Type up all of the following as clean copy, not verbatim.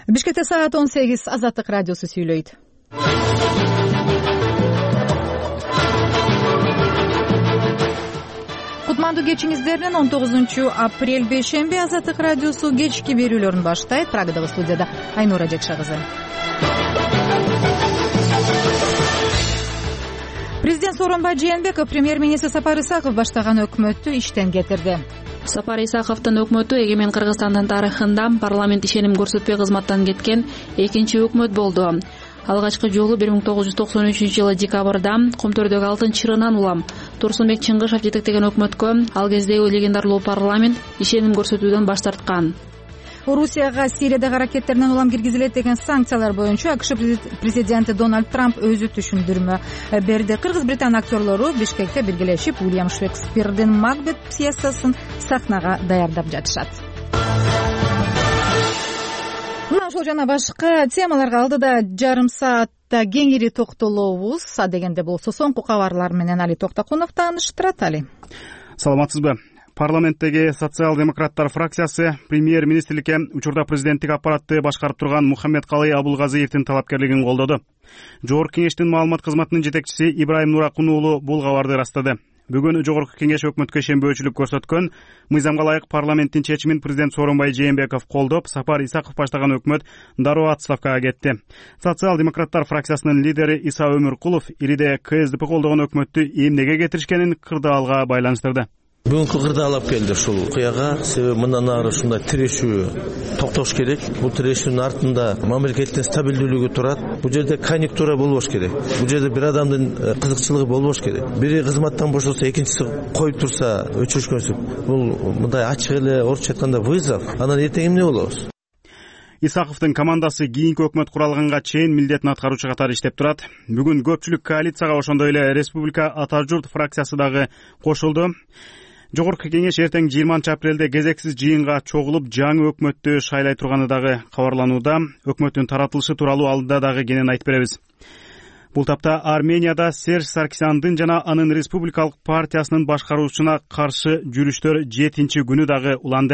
Бишкекте саат 18. Азаттык радиосу сүйлөйт. Кутмандуу кечиңиздер менен 19 апрель бейшемби Азаттык радиосу кечки берүүлөрүн баштайт. Прагадагы студияда Айнура Жекша кызы. Президент Сооронбай Жээнбеков премьер-министр Сапар Исаков баштаган өкмөттү иштен кетирди. Сапар Исаковдун өкмөтү эгемен Кыргызстандын тарыхында парламент ишеним көрсөтпөй кызматтан кеткен экинчи өкмөт болду. Алгачкы жолу 1993-жылы декабрда Комтөрдөгү Алтын чырынан улам Турсунбек Чыңгышев жетектеген өкмөткө ал кездеги легендарлуу парламент ишеним көрсөтүүдөн баш тарткан. Орусияга Сириядагы ракеттеринен улам киргизилет деген санкциялар боюнча АКШ президенти Дональд Трамп өзү түшүндүрмө берди. Кыргыз-Британ актерлору Бишкекте биргелешип Уильям Шекспирдин Макбет пьесасын сахнага даярдап жатышат. Мына ошол жана башка темаларга алдыда жарым саатта кеңири токтолобуз. Адегенде болсо соңку кабарлар менен Али Токтокунов тааныштырат. Али, саламатсызбы? Парламенттеги социал-демократтар фракциясы премьер-министрликке учурда президенттик аппаратты башкарып турган Мухаммед Калый Абулгазиевдин талапкерлигин колдоду. Жогорку кеңештин маалымат кызматынын жетекчиси Ибраим Нуракун уулу бул кабарды ырастады. Бүгүн Жогорку кеңеш өкмөткө ишенбөөчүлүк көрсөткөн, мыйзамга ылайык парламенттин чечимин президент Сооронбай Жээнбеков колдоп, Сапар Исаков баштаган өкмөт дароо отставкага кетти. Социал-демократтар фракциясынын лидери Иса Өмүркулов ириде КСДП колдогон өкмөттү эмнеге кетиришкенин кырдаалга байланыштырды. Бүгүнкү кырдаал алып келди ушул окуяга. Себеби мындан ары ушундай тирешүү токтош керек. Бул тирешүүнүн артында мамлекеттин стабилдүүлүгү турат. Бул жерде конъюнктура болбош керек. Бул жерде бир адамдын кызыкчылыгы болбош керек. Бири кызматтан бошолсо, экинчиси коюп турса, өчүрүшкөнсүп. Бул мындай ачык эле орусча айтканда вызов. Анан эртең эмне болобуз? Исаковдун командасы кийинки өкмөт куралганга чейин милдетин аткаруучу катары иштеп турат. Бүгүн көпчүлүк коалицияга, ошондой эле Республика Ата журт фракциясы дагы кошулду. Жогорку кеңеш эртең 20-апрелде кезексиз жыйынга чогулуп, жаңы өкмөттү шайлай турганы дагы кабарланууда. Өкмөттүн таратылышы тууралуу алдыда дагы кенен айтып беребиз. Бул тапта Арменияда Серж Саркисяндын жана анын республикалык партиясынын башкаруусуна каршы жүрүштөр 7-күнү дагы уланды.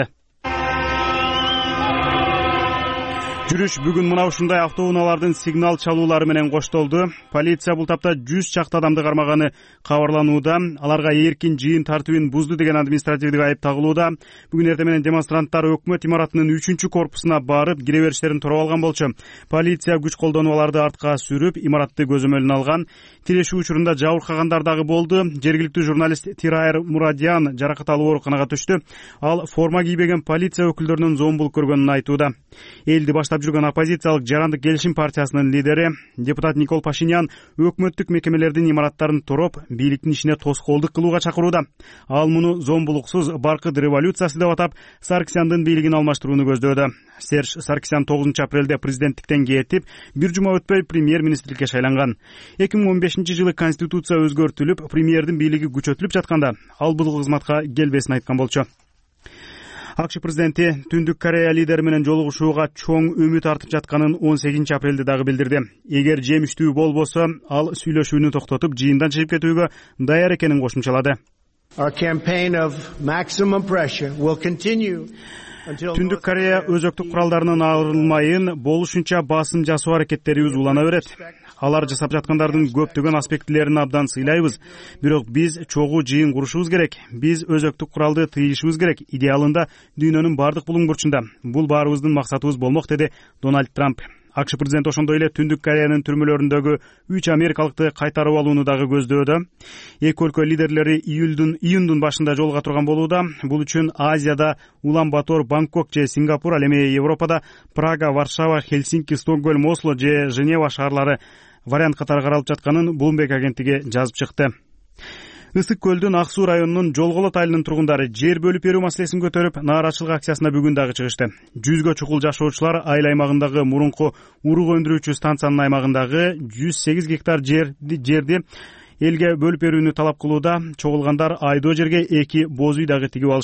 Жүрүш бүгүн мына ушундай автоунаалардын сигнал чалуулары менен коштолду. Полиция бул тапта 100 чакты адамды кармаганы кабарланууда. Аларга эркин жыйын тартибин бузду деген административдик айып тагылууда. Бүгүн эртең менен демонстранттар өкмөт имаратынын 3-корпусуна барып, кире бериштерин туруп алган болчу. Полиция күч колдонуп аларды артка сүрүп, имаратты көзөмөлүнө алган. Тирешүү учурунда жабыркагандар дагы болду. Жергиликтүү журналист Тирайр Мурадян жаракат алып ооруканага түштү. Ал форма кийбеген полиция өкүлдөрүнүн зомбулук көргөнүн айтууда. Элди баштап жүргөн оппозициялык Жарандык келишим партиясынын лидери депутат Никол Пашинян өкмөттүк мекемелердин имараттарын туруп, бийликтин ишине тоскоолдук кылууга чакырууда. Ал муну зомбулуксуз баркыт революциясы деп атап, Саркисяндын бийлигин алмаштырууну көздөөдө. Серж Саркисян 9-апрелде президенттиктен кетип, бир жума өтпөй премьер-министрликке шайланган. 2015-жылы конституция өзгөртүлүп, премьердин бийлиги күчөтүлүп жатканда, ал бул кызматка келбесин айткан болчу. АКШ президенти Түндүк Корея лидери менен жолугушууга чоң үмүт артып жатканын 18-апрелде дагы билдирди. Эгер жемиштүү болбосо, ал сүйлөшүүнү токтотуп, жыйындан чыгып кетүүгө даяр экенин кошумчалады. Түндүк Корея өзөктүк куралдарынан арылмайын, болушунча басым жасоо аракеттерибиз улана берет. Алар жасап жаткандардын көптөгөн аспектилерин абдан сыйлайбыз. Бирок биз чогуу жыйын курушубуз керек. Биз өзөктүк куралды тыйышыбыз керек. Идеалында дүйнөнүн бардык булуң бурчунда. Бул баарыбыздын максатыбыз болмок, деди Дональд Трамп. АКШ президенти ошондой эле Түндүк Кореянын түрмөлөрүндөгү 3 америкалыкты кайтарып алууну дагы көздөөдө. Эки өлкө лидерлери июндун башында жолуга турган болууда. Бул үчүн Азияда Улан-Батор, Бангкок же Сингапур, ал эми Европада Прага, Варшава, Хельсинки, Стокгольм, Осло же Женева шаарлары вариант катары каралып жатканын Bloomberg агенттиги жазып чыкты. Ысык көлдүн Ак Суу районунун Жолголот айылынын тургундары жер бөлүп берүү маселесин көтөрүп, нааразычылык акциясына бүгүн дагы чыгышты. 100гө чукул жашоочулар айыл аймагындагы мурунку урук өндүрүүчү станциянын аймагындагы 108 гектар жерди элге бөлүп берүүнү талап кылууда. Чогулгандар айдоо жерге 2 боз үй дагы тигип алышты.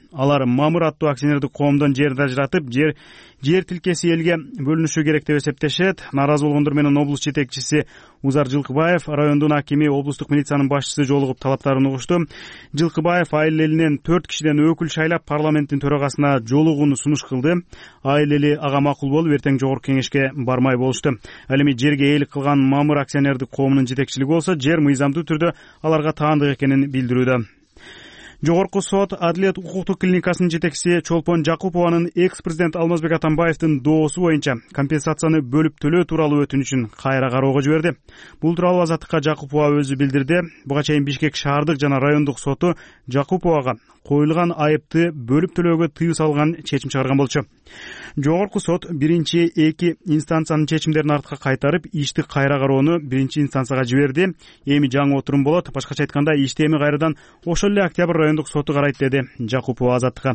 Алар Мамыр аттуу акционердик коомдон жерди ажыратып, жер тилкеси элге бөлүнүшү керек деп эсептешет. Нааразы болгондор менен облус жетекчиси Узар Жылкыбаев, райондун акими, облустук милициянын башчысы жолугуп талаптарын угушту. Жылкыбаев айыл элинен 4 кишиден өкүл шайлап парламенттин төрагасына жолугууну сунуш кылды. Айыл эли ага макул болуп, эртең жогорку кеңешке бармай болушту. Ал эми жерге ээлик кылган Мамыр акционердик коомунун жетекчилиги болсо, жер мыйзамдуу түрдө аларга таандык экенин билдирүүдө. Жогорку сот Адилет укуктук клиникасынын жетекчиси Чолпон Жакупованын экс-президент Алмазбек Атамбаевдин доосу боюнча компенсацияны бөлүп төлөө тууралуу өтүнүчүн кайра кароого жиберди. Бул тууралуу Азаттыкка Жакупова өзү билдирди. Буга чейин Бишкек шаардык жана райондук соту Жакуповага коюлган айыпты бөлүп төлөөгө тыюу салган чечим чыгарган болчу. Жогорку сот биринчи эки инстанциянын чечимдерин артка кайтарып, ишти кайра кароону биринчи инстанцияга жиберди. Эми жаңы отурум болот. Башкача айтканда, ишти эми кайрадан ошол эле Октябрь райондук соту карайт, деди Жакупова Азаттыкка.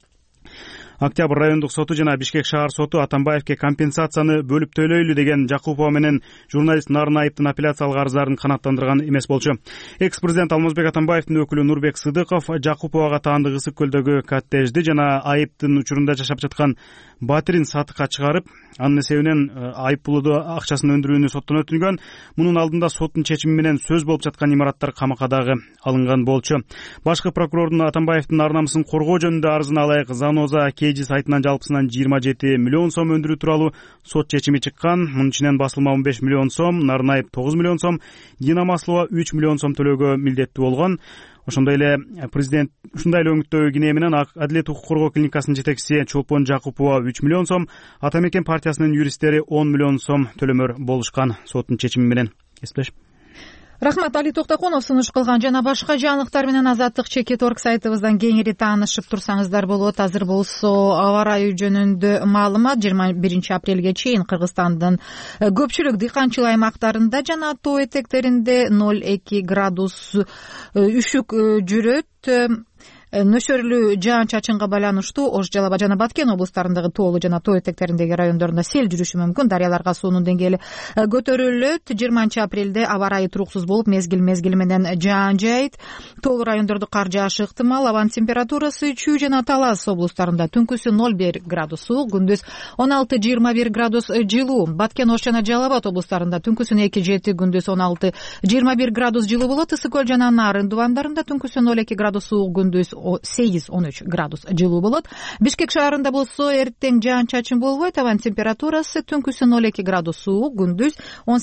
Октябрь райондук соту жана Бишкек шаар соту Атамбаевке компенсацияны бөлүп төлөйлү деген Жакупова менен журналист Нарынаевдин апелляциялык арыздарын канааттандырган эмес болчу. Экс-президент Алмазбек Атамбаевдин өкүлү Нурбек Сыдыков Жакуповага таандык Ысык көлдөгү коттеджди жана айыптын учурунда жашап жаткан батирин сатыкка чыгарып, анын эсебинен айыппулду акчасын өндүрүүнү соттон өтүнгөн. Мунун алдында соттун чечими менен сөз болуп жаткан имараттар камакка дагы алынган болчу. Башкы прокурордун Атамбаевдин ар намысын коргоо жөнүндө арызына ылайык Заноза Кежи сайтынан жалпысынан 27 миллион сом өндүрүү тууралуу сот чечими чыккан. Мунун ичинен басылма 15 миллион сом, Нарынаев 9 миллион сом, Дина Маслова 3 миллион сом төлөөгө милдеттүү болгон. Ошондой эле президент ушундай эле өңүттөгү кине менен Адилет укук коргоо клиникасынын жетекчиси Чолпон Жакупова 3 миллион сом, Ата Мекен партиясынын юристтери 10 миллион сом төлөмөр болушкан соттун чечими менен. Эсплеш. Рахмат, Али Токтокунов сунуш кылган жана башка жаңылыктар менен Азаттык Чекит.орг сайтыбыздан кеңири таанышып турсаңыздар болот. Азыр болсо аба ырайы жөнүндө маалымат. 21 апрелге чейин Кыргызстандын көпчүлүк дыйканчылык аймактарында жана тоо этектеринде 0,2 градус үшүк жүрөт. Нөшөрлүү жаан-чачынга байланыштуу Ош, Жалал Абад жана Баткен облустарындагы тоолуу жана тоо этектериндеги райондорунда сел жүрүшү мүмкүн. Дарыяларга суунун деңгээли көтөрүлөт. 20 апрелде аба ырайы туруксуз болуп, мезгил менен жаан жайт. Тоолуу райондордо кар жаашы ыктымал. Абанын температурасы Чүй жана Талас облустарында түнкүсү 0,1 градус суук, күндүз 16-21 градус жылуу. Баткен, Ош жана Жалал Абад облустарында түнкүсү 2-7, күндүз 16-21 градус жылуу болот. Ысык көл жана Нарын дубандарында түнкүсү 0,2 градус суук, күндүз 8-13 градус жылуу болот. Бишкек шаарында болсо эртең жаан-чачын болбойт. Абанын температурасы түнкүсү 0,2 градус суук, күндүз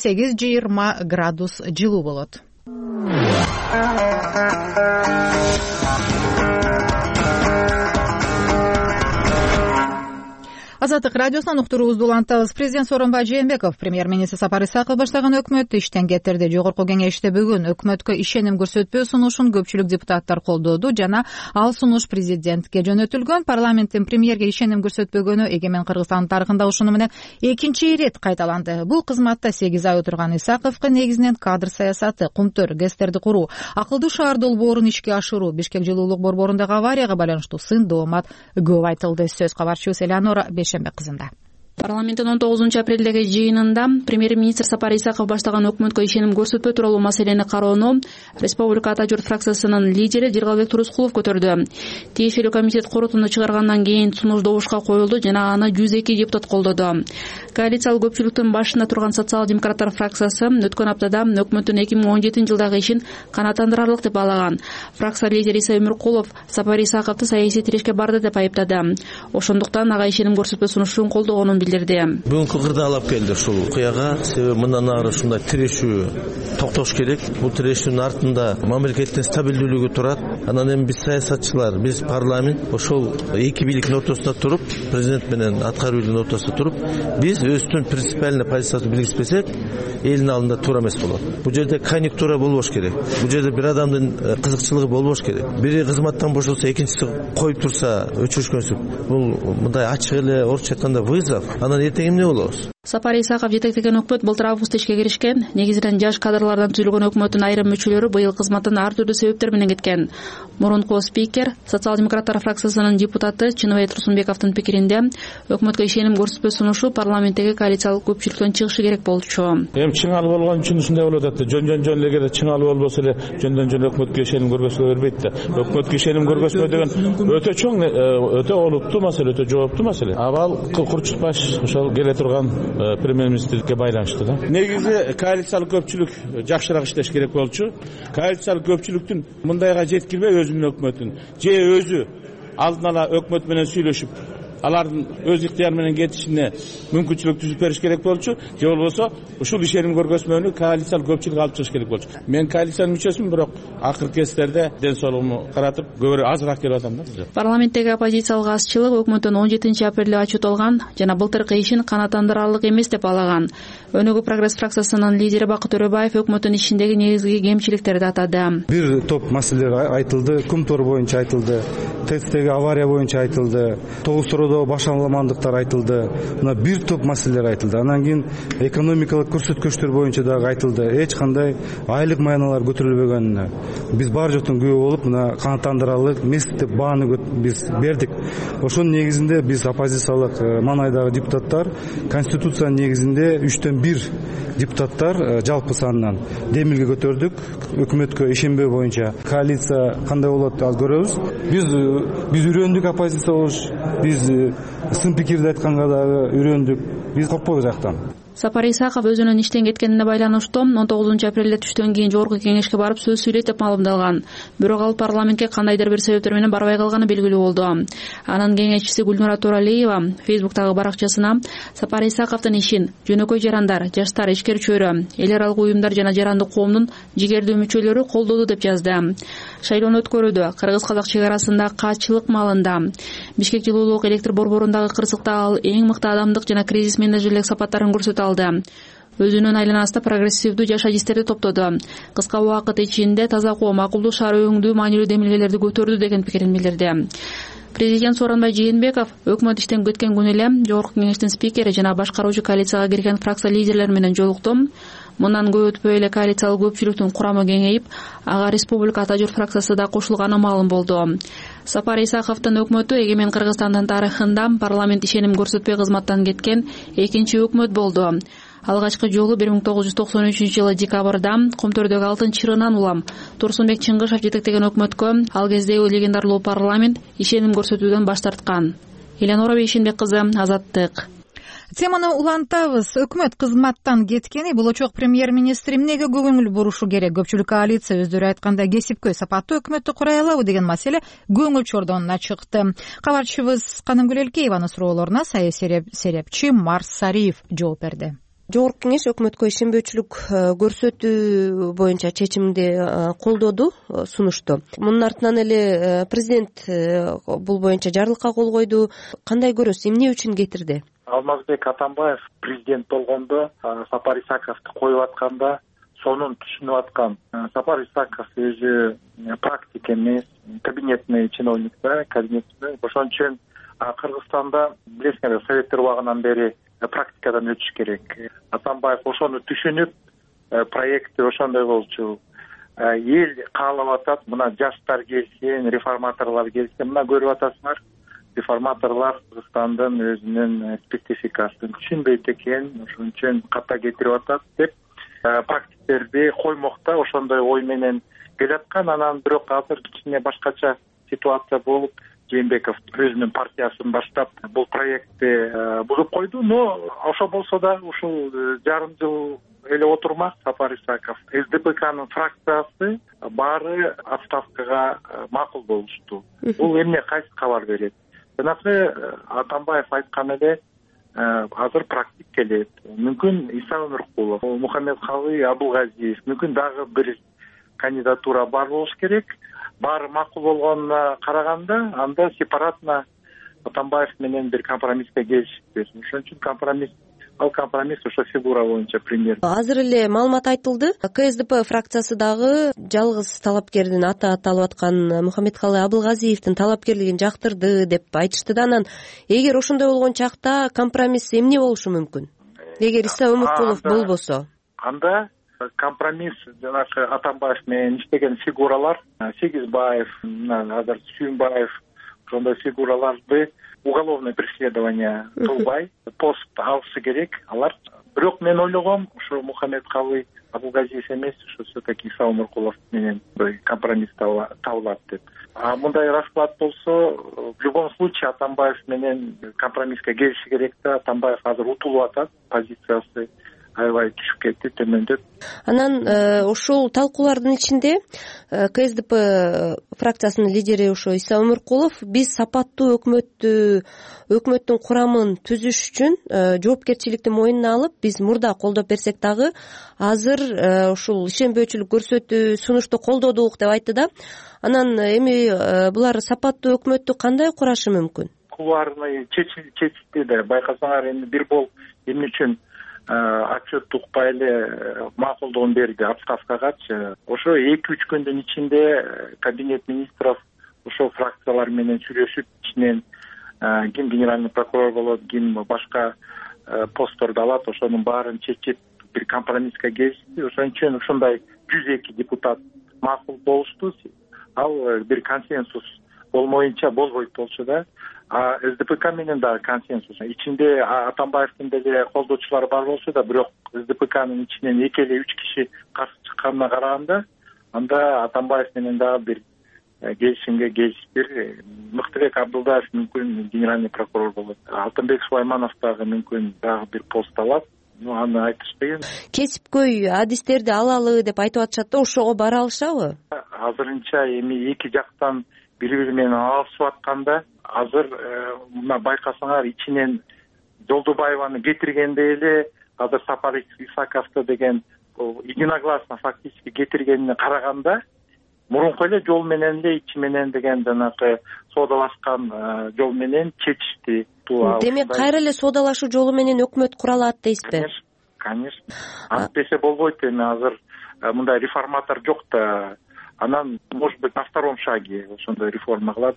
18-20 градус жылуу болот. Азаттык радиосунан уктуруубузду улантабыз. Президент Сооронбай Жээнбеков премьер-министр Сапар Исаков баштаган өкмөттү иштен кетирди. Жогорку кеңеште бүгүн өкмөткө ишеним көрсөтпөө сунушун көпчүлүк депутаттар колдоду жана ал сунуш президентке жөнөтүлгөн. Парламенттин премьерге ишеним көрсөтпөгөнү эгемен Кыргызстандын тарыхында ушуну менен экинчи ирет кайталанды. Бул кызматта 8 ай отурган Исаковго негизинен кадр саясаты, кумтөр, ГЭСтерди куруу, акылдуу шаар долбоорун ишке ашыруу, Бишкек жылуулук борборундагы аварияга байланыштуу сын доомат көп айтылды. Сөз кабарчыбыз Элеонора кызында. Парламенттин 19 апрелдеги жыйынында премьер-министр Сапар Исаков баштаган өкмөткө ишеним көрсөтпөө тууралуу маселени кароону Республика Ата журт фракциясынын лидери Жыргалбек Турускулов көтөрдү. Тиешелүү комитет корутунду чыгаргандан кийин сунуш добушка коюлду жана аны 102 депутат колдоду. Коалициялык көпчүлүктүн башында турган социал-демократтар фракциясы өткөн аптада өкмөттүн 2017 жылдагы ишин канааттандырарлык деп баалаган. Фракция лидери Иса Өмүркулов Сапар Исаковду саясий тирешке барды деп айыптады. Ошондуктан ага ишеним көрсөтпөө сунушун колдогонун билдирди. Бүгүнкү кырдаалап келди ушул кыяга. Себеби мындан ары ушундай тирешүү токтош керек. Бул тирешүүнүн артында мамлекеттин стабилдүүлүгү турат. Анан эми биз саясатчылар, биз парламент ошол эки бийликтин ортосунда туруп, президент менен аткаруу бийлигинин ортосунда туруп, биз өзүбүздүн принципиальный позицияны белгилеспесек, элдин алдында туура эмес болот. Бул жерде конъюнктура болбош керек. Бул жерде бир адамдын кызыкчылыгы болбош керек. Бири кызматтан бошолсо, экинчиси коюп турса, өчүрүшкөнсүп. Бул мындай ачык эле орусча айтканда вызов. Анан эртең эмне болобуз? Сапар Исаков жетектеген өкмөт былтыр август ишке киришкен. Негизинен жаш кадрлардан түзүлгөн өкмөттүн айрым мүчөлөрү быйыл кызматтан ар түрдүү себептер менен кеткен. Мурунку спикер, социал-демократтар фракциясынын депутаты Чыныбай Турсунбековдун пикиринде өкмөткө ишеним көрсөтпө сунушу парламенттеги коалициялык көпчүлүктөн чыгышы керек болчу. Эми чыңалуу болгон үчүн ушундай болуп атат. Жөн эле чыңалуу болбосо эле жөндөн өкмөткө ишеним көргөзгө бербейт да. Өкмөткө ишеним көргөзбөө деген өтө чоң, өтө олуттуу маселе, өтө жооптуу маселе. Абал курчутпаш ошол келе турган премьер-министрликке байланыштуу да. Негизи коалициялык көпчүлүк жакшыраак иштеш керек болчу. Коалициялык көпчүлүктүн мындайга жеткирбей өзүнүн өкмөтүн же өзү алдын ала өкмөт менен сүйлөшүп алардын өз ыктыяры менен кетишине мүмкүнчүлүк түзүп бериш керек болчу. Же болбосо ушул ишеним көргөзмөнү коалициялык көпчүлүк алып чыгыш керек болчу. Мен коалициянын мүчөсүмүн, бирок акыркы кездерде ден соолугумду каратып көбүрөөк азыраак келип атам да. Парламенттеги оппозициялык азчылык өкмөттүн 17-апрелде отчет жана былтыркы ишин канааттандырарлык эмес деп алаган. Өнүгүү прогресс фракциясынын лидери Бакыт Төрөбаев өкмөттүн ишиндеги негизги кемчиликтерди атады. Бир топ маселелер айтылды, Кумтор боюнча айтылды, ТЭЦтеги авария боюнча айтылды, Тоостородо башаламандыктар айтылды. Мына бир топ маселелер айтылды. Анан кийин экономикалык көрсөткүчтөр боюнча дагы айтылды. Эч кандай айлык майналар көтөрүлбөгөнүнө биз бар жоктун күбө болуп, мына канааттандырарлык эмес деп бааны биз бердик. Ошонун негизинде биз оппозициялык маңайдагы депутаттар конституциянын негизинде 3/1 депутаттар жалпы санынан демилге көтөрдүк. Өкмөткө ишенбөө боюнча коалиция кандай болот ал көрөбүз. Биз үйрөндүк оппозиция болуш, биз сын пикирди айтканга дагы үйрөндүк. Биз коркпойбуз аяктан. Сапар Исаков өзүнүн иштен кеткенине байланыштуу 19-апрелде түштөн кийин жогорку кеңешке барып сөз сүйлөйт деп маалымдалган. Бирок ал парламентке кандайдыр бир себептер менен барбай калганы белгилүү болду. Анын кеңешчиси Гүлнура Туралиева Фейсбуктагы баракчасына Сапар Исаковдун ишин жөнөкөй жарандар, жаштар, ишкер чөйрө, эл аралык уюмдар жана жарандык коомдун жигердүү мүчөлөрү колдоду деп жазды. Шайлоону өткөрүүдө кыргыз-казак чек арасында каатчылык маалында Бишкек жылуулук электр борборундагы кырсыкта ал эң мыкты адамдык жана кризис менеджерлик сапаттарын көрсөтө алды. Өзүнүн айланасында прогрессивдүү жаш адистерди топтоду. Кыска убакыт ичинде таза коо, макулдуу шаар өңдүү маанилүү демилгелерди көтөрдү деген пикирин билдирди. Президент Сооронбай Жээнбеков өкмөт иштен кеткен күнү эле жогорку кеңештин спикери жана башкаруучу коалицияга кирген фракция лидерлери менен жолукту. Мындан көп өтпөй эле коалициялык көпчүлүктүн курамы кеңейип, ага Республика Ата журт фракциясы да кошулганы маалым болду. Сапар Исаковдун өкмөтү эгемен Кыргызстандын тарыхында парламент ишеним көрсөтпөй кызматтан кеткен экинчи өкмөт болду. Алгачкы жолу 1993-жылы декабрда Кумтөрдөгү Алтын чырынан улам Турсунбек Чыңгышев жетектеген өкмөткө ал кездеги легендарлуу парламент ишеним көрсөтүүдөн баш тарткан. Эленора Бейшенбек кызы, Азаттык. Теманы улантабыз. Өкмөт кызматтан кеткени болочок премьер-министр эмнеге көңүл бурушу керек? Көпчүлүк коалиция өздөрү айткандай кесипкөй сапаттуу өкмөттү курай алабы деген маселе көңүл чордонуна чыкты. Кабарчыбыз Канымгүл Элкееванын суроолоруна саясий серепчи Марс Сариев жооп берди. Жогорку кеңеш өкмөткө ишенбөөчүлүк көрсөтүү боюнча чечимди колдоду, сунушту. Мунун артынан эле президент бул боюнча жарлыкка кол койду. Кандай көрөсүз, эмне үчүн кетирди? Алмазбек Атамбаев президент болгондо Сапар Исаковду коюп атканда сонун түшүнүп аткан. Сапар Исаков өзү практик эмес, кабинетный чиновник да, кабинетный. Ошон үчүн Кыргызстанда билесиңер, советтер убагынан бери практикадан өтүш керек. Атамбаев ошону түшүнүп, проекти ошондой болчу. Эл каалап атат, мына жаштар келсин, реформаторлор келсин, мына көрүп атасыңар. Реформаторлор Кыргызстандын өзүнүн спецификасын түшүнбөйт экен, ошон үчүн ката кетирип атат деп практиктерди коймокто ошондой ой менен келаткан. Анан бирок азыр кичине башкача ситуация болуп, Жээнбеков өзүнүн партиясын баштап бул проектти бузуп койду. Но ошо болсо да ушул жарым жыл эле отурмак Сапар Исаков. СДПКнын фракциясы баары отставкага макул болушту. Бул эмне, кайсы кабар берет? Жанагы Атамбаев айткан эле азыр практик келет. Мүмкүн Иса Өмүркулов, Мухаммедкалый Абылгазиев, мүмкүн дагы бир кандидатура бар болуш керек. Баары макул болгонуна караганда, анда сепаратно Атамбаев менен бир компромисске келишиптир. Ошон үчүн компромисс ошо фигура боюнча премьер. Азыр эле маалымат айтылды. КСДП фракциясы дагы жалгыз талапкердин аты аталып аткан Мухаммедкалый Абылгазиевдин талапкерлигин жактырды деп айтышты да. Анан эгер ошондой болгон чакта компромисс эмне болушу мүмкүн? эгер Иса Өмүркулов болбосо? Анда компромисс жанагы Атамбаев менен иштеген фигуралар, Сегизбаев, азыр Сүйүнбаев, ошондой фигураларды уголовное преследование кылбай пост алышы керек алар. Бирок мен ойлогом, ушу Мухаммедкалый Абулгазиев эмес, ушу все-таки Иса Өмүркулов менен компромисс табылат деп. Мындай расклад болсо, в любом случае Атамбаев менен компромисске келиши керек да. Атамбаев азыр утулуп атат, позициясы аябай түшүп кетти, төмөндөп. Анан ошол талкуулардын ичинде КСДП фракциясынын лидери ошо Иса Өмүркулов биз сапаттуу өкмөттүн курамын түзүш үчүн жоопкерчиликти мойнуна алып, биз мурда колдоп берсек дагы азыр ушул ишенбөөчүлүк көрсөтүү сунушту колдодук деп айтты да. Анан эми булар сапаттуу өкмөттү кандай курашы мүмкүн? Кулуарный чечилди да, байкасаңар эми бир бол эмне үчүн отчет укпай эле макулдугун берди отставкагачы. Ошо 2-3 күндүн ичинде кабинет министров ошол фракциялар менен сүйлөшүп, ичинен ким генеральный прокурор болот, ким башка постторду алат, ошонун баарын чечип бир компромисске келишти. Ошон үчүн ушундай 102 депутат макул болушту. Ал бир консенсус болмоюнча болбойт болчу да. СДПК менен да консенсус. Ичинде Атамбаевдин деле колдоочулары бар болсо да, бирок СДПКнын ичинен 2 эле 3 киши каршы чыкканына караганда, анда Атамбаев менен дагы бир келишимге келишиптир. Мыктыбек Абдулдаев мүмкүн генеральный прокурор болот. Алтынбек Сулайманов дагы мүмкүн дагы бир пост алат. Аны айтышпайын. Кесипкөй адистерди алалы деп айтып атышат да, ошого бара алышабы? Азырынча эми эки жактан бири-бири менен алышып атканда, азыр мына байкасаңар ичинен Жолдубаеваны кетиргенде эле азыр Сапар Исаковду деген единогласно фактически кетиргенине караганда, мурунку эле жол менен эле ичи менен деген жанагы соодалашкан жол менен чечишти. Демек кайра эле соодалашуу жолу менен өкмөт кура алат дейсизби? Конечно. Антпесе болбойт. Эми азыр мындай реформатор жок да. Анан, может быть, на втором шаге ошондой реформа кылат.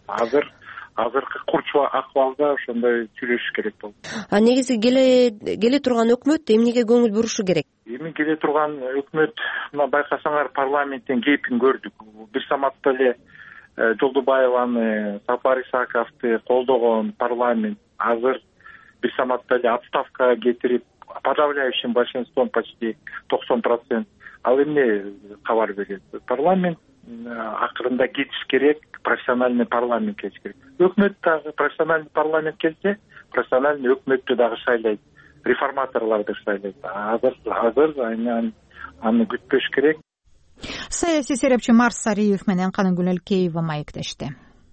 Азыркы курчу акыбалда ошондой сүйлөшүш керек болду. Негизи келе турган өкмөт эмнеге көңүл бурушу керек? Эми келе турган өкмөт, мына байкасаңар парламенттен кейпин көрдүк. Бир саматта эле Жолдубаеваны, Сапар Исаковду колдогон парламент азыр бир саматта эле отставкага кетирип, подавляющим большинством почти 90%. Ал эмне кабар берет? Парламент акырында кетиш керек, профессиональный парламент кетиш керек. Өкмөт дагы профессиональный парламент келсе, профессиональный өкмөттү дагы шайлайт, реформаторлорду шайлайт. Азыр аны күтпөш керек. Саясий серепчи Марс Сариев менен Каныгүл Элкеева маектешти.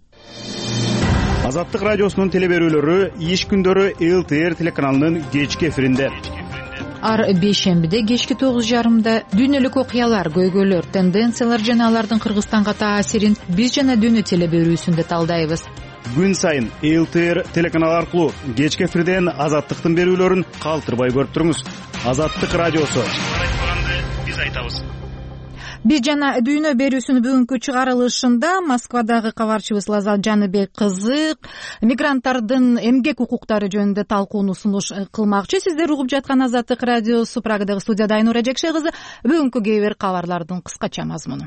Азаттык радиосунун телеберүүлөрү иш күндөрү ЛТР телеканалынын кечки эфиринде. Ар бейшембиде кечки 9:30 дүйнөлүк окуялар, көйгөйлөр, тенденциялар жана алардын Кыргызстанга таасирин биз жана дүйнө телеберүүсүндө талдайбыз. Күн сайын ЛТР телеканалы аркылуу кечки эфирден Азаттыктын берүүлөрүн калтырбай көрүп туруңуз. Азаттык радиосу. Биз айтабыз. Биз жана дүйнө берүүсүнүн бүгүнкү чыгарылышында Москвадагы кабарчыбыз Лазал Жаныбек кызы мигранттардын эмгек укуктары жөнүндө талкууну сунуш кылмакчы. Сиздер угуп жаткан Азаттык радиосу. Прагадагы студияда Айнура Жекше кызы. Бүгүнкү кээ бир кабарлардын кыскача мазмуну.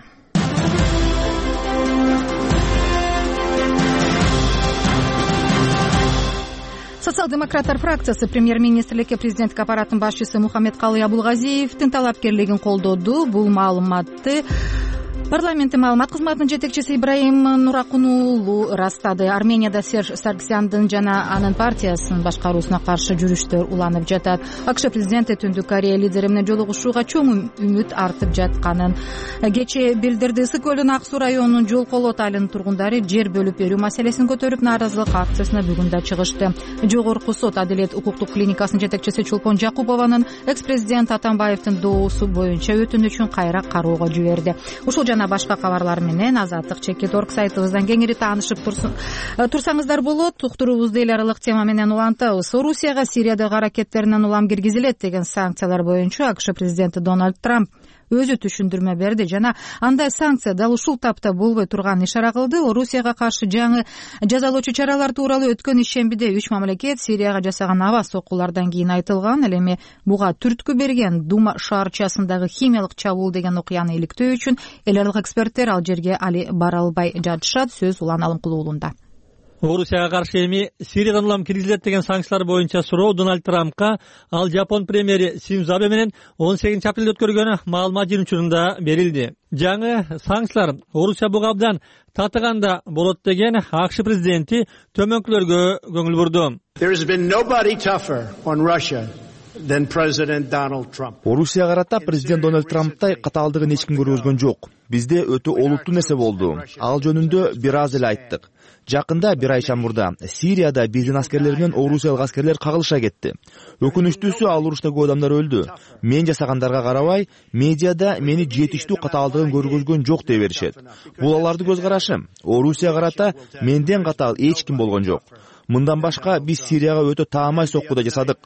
Социал-демократтар фракциясы премьер-министрликке президенттик аппараттын башчысы Мухаммедкалый Абулгазиевдин талапкерлигин колдоду. Бул маалыматты парламенттин маалымат кызматынын жетекчиси Ибраим Нуракун ырастады. Арменияда Серж Сарксяндын жана анын партиясынын башкаруусуна каршы жүрүштөр уланып жатат. АКШ президенти Түндүк Корея лидери менен жолугушууга чоң үмүт артып жатканын кечээ билдирди. Ысык көлүнүн Ак Суу районунун Жол Колот айылынын тургундары жер бөлүп берүү маселесин көтөрүп, нааразылык акциясына бүгүн да чыгышты. Жогорку сот Адилет укуктук клиникасынын жетекчиси Чулпон Жакупованын экс-президент Атамбаевдин доосу боюнча өтүнүчүн кайра кароого жиберди. Ушул жана башка кабарлар менен Азаттык.org сайтыбыздан кеңири таанышып турсаңыздар болот. Уктуруубузду эл аралык тема менен улантабыз. Орусияга Сириядагы аракеттеринен улам киргизилет деген санкциялар боюнча АКШ президенти Дональд Трамп өзү түшүндүрмө берди жана андай санкция дал ушул тапта болбой турганын ишара кылды. Орусияга каршы жаңы жазалоочу чаралар тууралуу өткөн ишембиде 3 мамлекет Сирияга жасаган аба соккулардан кийин айтылган. Ал эми буга түрткү берген Дума шаарчасындагы химиялык чабуул деген окуяны иликтөө үчүн эл аралык эксперттер ал жерге али бара албай жатышат. Сөз Улан Алымкулуу уулунда. Орусияга каршы эми Сириядан улам киргизилет деген санкциялар боюнча суроо Дональд Трампка ал Жапон премьери Синдзо Абе менен 18-апрелде өткөргөн маалымат жыйынтыгында берилди. Жаңы санкциялар Орусия буга абдан татыганда болот деген АКШ президенти төмөнкүлөргө көңүл бурду. Орусияга карата президент Дональд Трамптай катаалдыгын эч ким көргөзгөн жок. Бизде өтө олуттуу нерсе болду. Ал жөнүндө бир аз эле айттык. Жакында бир ай чамурда Сирияда биздин аскерлер менен орусиялык аскерлер кагылыша кетти. Өкүнүчтүүсү ал урушта көп адамдар өлдү. Мен жасагандарга карабай, медиада мени жетиштүү катаалдыгын көргөзгөн жок дей беришет. Бул алардын көз карашы. Орусияга карата менден катаал эч ким болгон жок. Мындан башка биз Сирияга өтө таамай сокку да жасадык.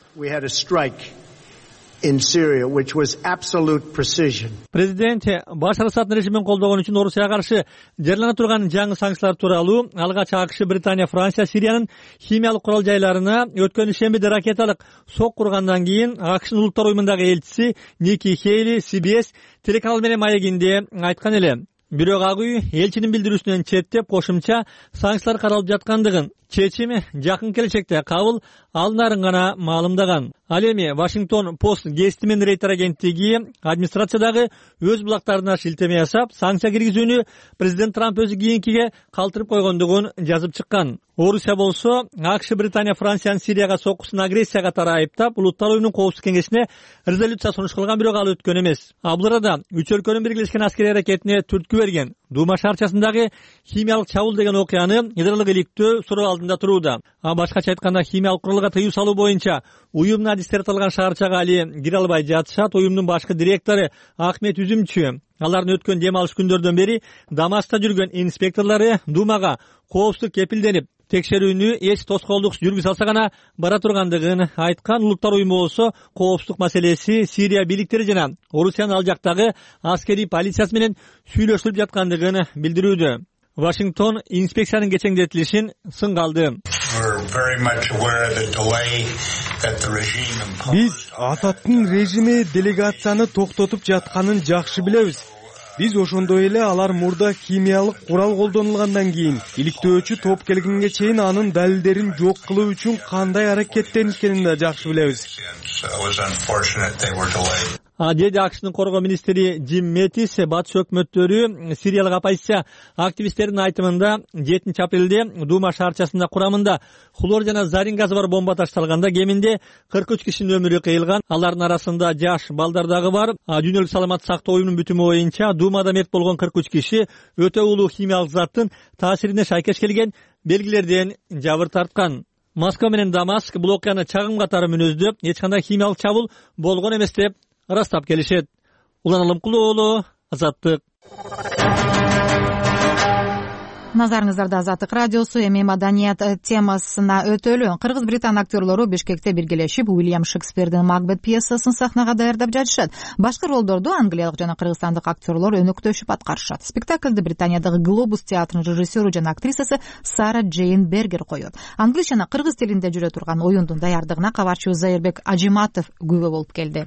Президент Башар Асаддын режимин колдогон үчүн Орусияга каршы жарыялана турган жаңы санкциялар тууралуу алгач АКШ, Британия, Франция Сириянын химиялык курал жайларына өткөн ишембиде ракеталык сок кургандан кийин АКШнын улуттар уюмундагы элчиси Ники Хейли CBS телеканалы менен маегинде айткан эле. Бирок ак үй элчинин билдирүүсүнөн четтеп кошумча санкциялар каралып жаткандыгын, чечими жакын келечекте кабыл алынарын гана маалымдаган. Ал эми Вашингтон Пост гезити менен Рейтер агенттиги администрациядагы өз булактарына шилтеме жасап, санкция киргизүүнү президент Трамп өзү кийинкиге калтырып койгондугун жазып чыккан. Орусия болсо АКШ, Британия, Франциянын Сирияга соккусун агрессия катары айыптап, Улуттар уюмунун коопсуздук кеңешине резолюция сунуш кылган, бирок ал өткөн эмес. Бул арада үч өлкөнүн биргелешкен аскерий аракетине түрткү берген Дума шаарчасындагы химиялык чабуул деген окуяны ядролук иликтөө суроо алдында турууда. Башкача айтканда, химиялык куралга тыюу салуу боюнча уюмдун адистери аталган шаарчага али кире албай жатышат. Уюмдун башкы директору Ахмет Үзүмчү алардын өткөн дем алыш күндөрдөн бери Дамаскта жүргөн инспекторлору Думага коопсуздук кепилденип, текшерүүнү эч тоскоолдуксуз жүргүзө алса гана бара тургандыгын айткан. Улуттар уюму болсо коопсуздук маселеси Сирия бийликтери жана Орусиянын ал жактагы аскерий полициясы менен сүйлөшүлүп жаткандыгын билдирүүдө. Вашингтон инспекциянын кечеңдетилишин сынга алды. Биз Асадтын режими делегацияны токтотуп жатканын жакшы билебиз. Биз ошондой эле алар мурда химиялык курал колдонулгандан кийин иликтөөчү топ келгенге чейин анын далилдерин жок кылуу үчүн кандай аракеттенишкенин да жакшы билебиз. Деди АКШнын коргоо министри Джим Метис, батыш өкмөттөрү Сириялык оппозиция активисттеринин айтымында 7-апрелде Дума шаарчасында курамында хлор жана зарин газы бар бомба ташталганда кеминде 43 кишинин өмүрү кыйылган. Алардын арасында жаш балдар дагы бар. Дүйнөлүк саламаттык сактоо уюмунун бүтүмү боюнча Думада мерт болгон 43 киши өтө улуу химиялык заттын таасирине шайкеш келген белгилерден жабыр тарткан. Москва менен Дамаск бул окуяны чагым катары мүнөздөп, эч кандай химиялык чабуул болгон эмес деп растап келишет. Улан Алымкулуу уулу, Азаттык. Назарыңыздарда Азаттык радиосу. Эми маданият темасына өтөлү. Кыргыз-британ актерлору Бишкекте биргелешип Уильям Шекспирдин Макбет пьесасын сахнага даярдап жатышат. Башкы ролдорду англиялык жана кыргызстандык актерлор өнөктөшүп аткарышат. Спектакльди Британиядагы Глобус театрынын режиссеру жана актрисасы Сара Джейн Бергер коет. Англис жана кыргыз тилинде жүрө турган оюндун даярдыгына кабарчыбыз Зайырбек Ажиматов күбө болуп келди.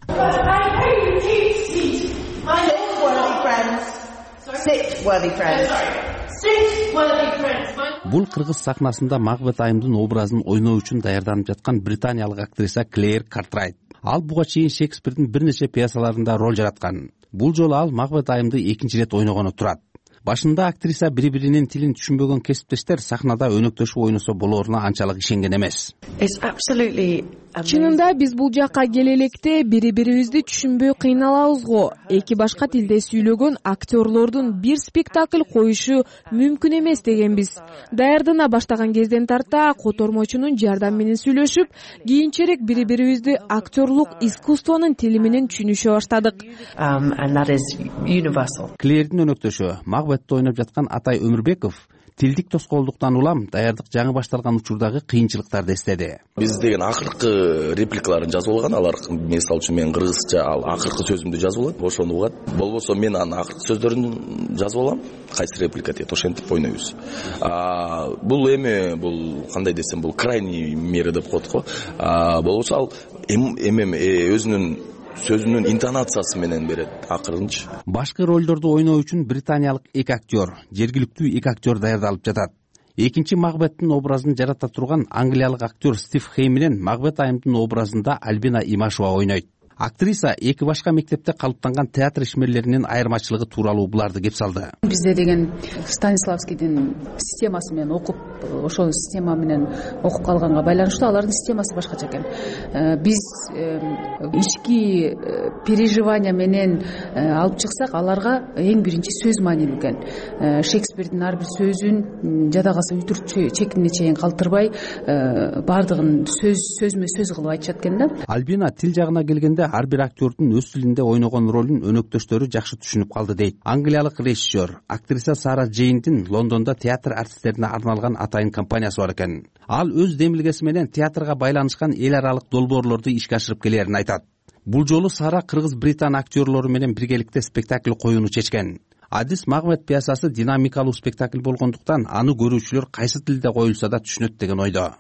Бул кыргыз сахнасында Макбет айымдын образын ойноо үчүн даярданып жаткан британиялык актриса Клеер Картрайт. Ал буга чейин Шекспирдин бир нече пьесаларында роль жараткан. Бул жолу ал Макбет айымды экинчи ирет ойногону турат. Башында актриса бири-биринин тилин түшүнбөгөн кесиптештер сахнада өнөктөшүп ойносо болооруна анчалык ишенген эмес. Чынында биз бул жакка келе электе бири-бирибизди түшүнбөй кыйналабыз го. Эки башка тилде сүйлөгөн актерлордун бир спектакль коюшу мүмкүн эмес дегенбиз. Даярдана баштаган кезден тарта котормочунун жардамы менен сүйлөшүп, кийинчерээк бири-бирибизди актерлук искусствонун тили менен түшүнүшө баштадык. Клеердин өнөктөшү Макбетти ойноп жаткан Атай Өмүрбеков тилдик тоскоолдуктан улам даярдык жаңы башталган учурдагы кыйынчылыктарды эстеди. Биз деген акыркы репликаларын жазып алган, алар мисалы үчүн мен кыргызча ал акыркы сөзүмдү жазып алат, ошону угат. Болбосо мен анын акыркы сөздөрүн жазып алам, кайсы реплика дейт, ошентип ойнойбуз. Бул эми бул кандай десем, бул крайний мера деп коет го. Болбосо ал өзүнүн сөзүнүн интонациясы менен берет акырынчы. Башкы ролдорду ойноо үчүн британиялык 2 актер, жергиликтүү 2 актер даярдалып жатат. Экинчи Макбеттин образын жарата турган англиялык актер Стив Хей менен Макбет айымдын образында Альбина Имашева ойнойт. Актриса 2 башка мектепте калыптанган театр ишмерлеринин айырмачылыгы тууралуу буларды кеп салды. Бизде деген Станиславскийдин системасы менен окуп, ошол система менен окуп калганга байланыштуу алардын системасы башкача экен. Биз ички переживания менен алып чыксак, аларга эң биринчи сөз маанилүү экен. Шекспирдин ар бир сөзүн жадагасы үтүр чекине чейин калтырбай, бардыгын сөзмө сөз кылып айтышат экен да. Альбина тил жагына келгенде ар бир актердун өз тилинде ойногон ролун өнөктөштөрү жакшы түшүнүп калды дейт. Англиялык режиссер, актриса Сара Джейндин Лондондо театр артисттерине арналган атайын компаниясы бар экен. Ал өз демилгеси менен театрга байланышкан эл аралык долбоорлорду ишке ашырып келерин айтат. Бул жолу Сара кыргыз-британ актерлору менен биргеликте спектакль коюуну чечкен. Адис Макбет пьесасы динамикалуу спектакль болгондуктан аны көрүүчүлөр кайсы тилде коюлса да түшүнөт деген ойдо.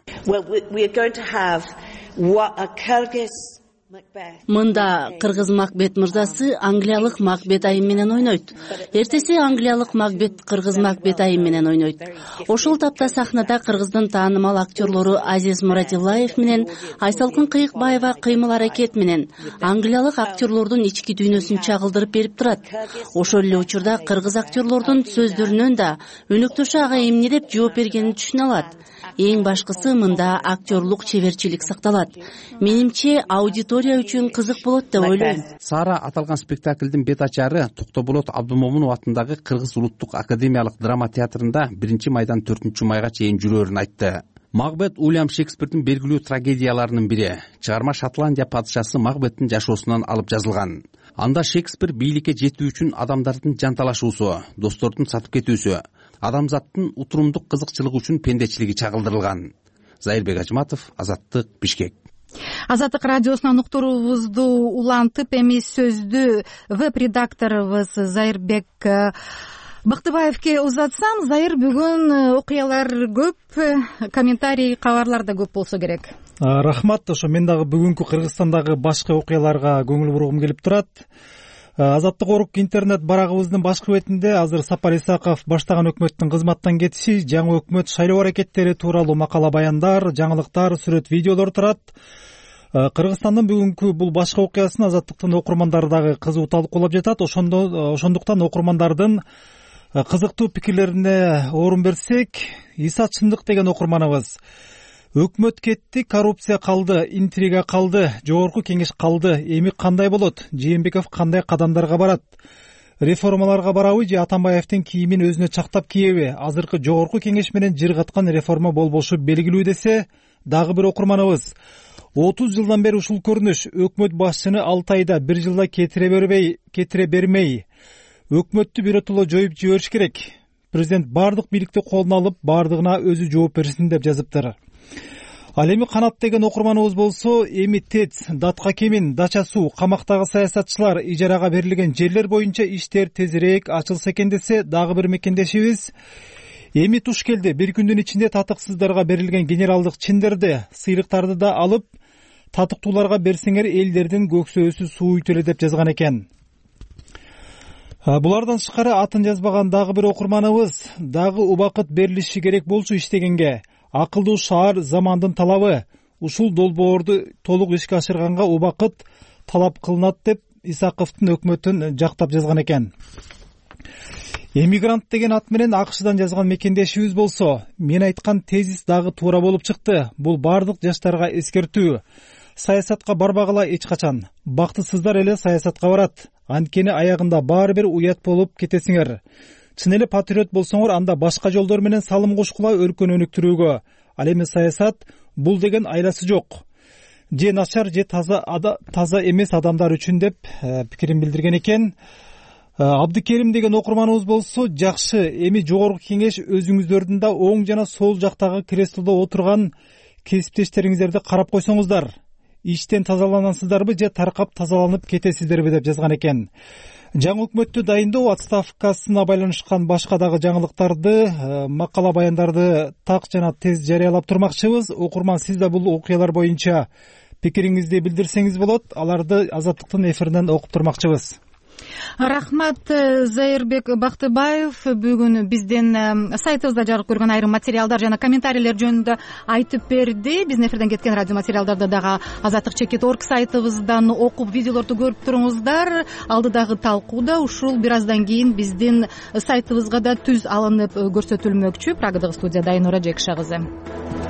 Мында кыргыз Макбет мырзасы англиялык Макбет айым менен ойнойт. Эртеси англиялык Макбет кыргыз Макбет айым менен ойнойт. Ошол тапта сахнада кыргыздын таанымал актерлору Азиз Муратиллаев менен Айсалкын Кыйыкбаева кыймыл-аракет менен англиялык актерлордун ички дүйнөсүн чагылдырып берип турат. Ошол эле учурда кыргыз актерлордун сөздөрүнөн да өнөктөшү ага эмне деп жооп бергенин түшүнө алат. Эң башкысы мында актерлук чеберчилик сакталат. Менимче аудитория үчүн кызык болот деп ойлойм. Сара аталган спектаклдин бет ачары Токтоболот Абдымомунов атындагы Кыргыз улуттук академиялык драма театрында 1-майдан 4-майга чейин жүрөөрүн айтты. Макбет Уильям Шекспирдин белгилүү трагедияларынын бири. Чыгарма Шотландия падышасы Макбеттин жашоосунан алып жазылган. Анда Шекспир бийликке жетүү үчүн адамдардын жанталашуусу, достордун сатып кетүүсү, адамзаттын утурумдук кызыкчылыгы үчүн пендечилиги чагылдырылган. Зайырбек Ажматов, Азаттык, Бишкек. Азаттык радиосунан уктуруубузду улантып, эми сөздү веб-редакторубуз Зайырбек Бактыбаевке узатсам. Зайыр, бүгүн окуялар көп, комментарий, кабарлар да көп болсо керек. Рахмат. Ошо мен дагы бүгүнкү Кыргызстандагы башкы окуяларга көңүл бургум келип турат. Азаттык Орг интернет барагыбыздын башкы бетинде азыр Сапар Исаков баштаган өкмөттүн кызматтан кетиши, жаңы өкмөт шайлоо аракеттери тууралуу макала баяндар, жаңылыктар, сүрөт, видеолор турат. Кыргызстандын бүгүнкү бул башкы окуясын Азаттыктын окурмандары дагы кызуу талкуулап жатат. Ошондуктан окурмандардын кызыктуу пикирлерине орун берсек, Иса Чындык деген окурманыбыз: өкмөт кетти, коррупция калды, интрига калды, жогорку кеңеш калды. Эми кандай болот? Жээнбеков кандай кадамдарга барат? Реформаларга барабы же Атамбаевдин кийимин өзүнө чактап кийеби? Азыркы жогорку кеңеш менен жыргаткан реформа болбошу белгилүү десе, дагы бир окурманыбыз: 30 жылдан бери ушул көрүнүш. Өкмөт башчыны 6 айда 1 жылда кетире бермей, өкмөттү биротоло жоюп жибериш керек. Президент бардык бийликти колуна алып, бардыгына өзү жооп берсин деп жазыптыр. Ал эми Канат деген окурманыбыз болсо, эми ТЭЦ, Датка Кемин, Дача суу, камактагы саясатчылар, ижарага берилген жерлер боюнча иштер тезирээк ачылса экен десе, дагы бир мекендешибиз: эми туш келди. Бир күндүн ичинде татыксыздарга берилген генералдык чиндерди, сыйлыктарды да алып, татыктууларга берсеңер элдердин көксөөсү сууйт эле деп жазган экен. Булардан тышкары атын жазбаган дагы бир окурманыбыз: дагы убакыт берилиши керек болчу иштегенге. Акылдуу шаар замандын талабы. Ушул долбоорду толук ишке ашырганга убакыт талап кылынат деп Исаковдун өкмөтүн жактап жазган экен. Эмигрант деген ат менен АКШдан жазган мекендешибиз болсо, мен айткан тезис дагы туура болуп чыкты. Бул бардык жаштарга эскертүү. Саясатка барбагыла эч качан. Бактысыздар эле саясатка барат. Анткени аягында баары бир уят болуп кетесиңер. Чын эле патриот болсоңор, анда башка жолдор менен салым кошкула өлкөнү өнүктүрүүгө. Ал эми саясат бул деген айласы жок. Же начар, же таза эмес адамдар үчүн деп пикирин билдирген экен. Абдыкерим деген окурманыбыз болсо, жакшы, эми жогорку кеңеш өзүңүздөрдүн да оң жана сол жактагы креслодо отурган кесиптештериңиздерди карап койсоңуздар. Иштен тазаланасыздарбы же таркап тазаланып кетесиздерби деп жазган экен. Жаңы өкмөттү дайындоо отставкасына байланышкан башка дагы жаңылыктарды, макала баяндарды так жана тез жарыялап турмакчыбыз. Окурман, сиз да бул окуялар боюнча пикириңизди билдирсеңиз болот. Аларды Азаттыктын эфиринен окуп турмакчыбыз. Рахмат, Зайырбек Бактыбаев бүгүн биздин сайтыбызда жарык көргөн айрым материалдар жана комментарийлер жөнүндө айтып берди. Биздин эфирден кеткен радио материалдарды дагы azattik.org сайтыбыздан окуп, видеолорду көрүп туруңуздар. Алдыдагы талкууда ушул бир аздан кийин биздин сайтыбызга да түз алынып көрсөтүлмөкчү. Прагадагы студияда Айнура Жекша кызы.